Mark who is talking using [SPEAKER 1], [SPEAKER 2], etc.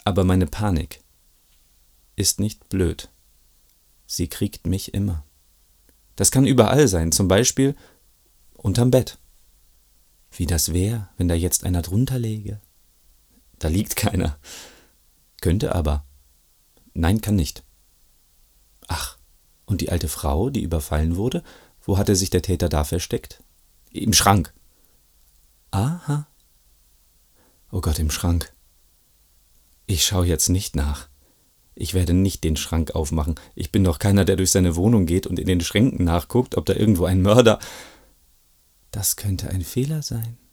[SPEAKER 1] Aber meine Panik ist nicht blöd. Sie kriegt mich immer. Das kann überall sein, zum Beispiel unterm Bett. Wie das wäre, wenn da jetzt einer drunter läge. Da liegt keiner. Könnte aber. Nein, kann nicht. Ach, und die alte Frau, die überfallen wurde, wo hatte sich der Täter da versteckt? Im Schrank. Aha. Oh Gott, im Schrank. Ich schaue jetzt nicht nach. Ich werde nicht den Schrank aufmachen. Ich bin doch keiner, der durch seine Wohnung geht und in den Schränken nachguckt, ob da irgendwo ein Mörder... Das könnte ein Fehler sein.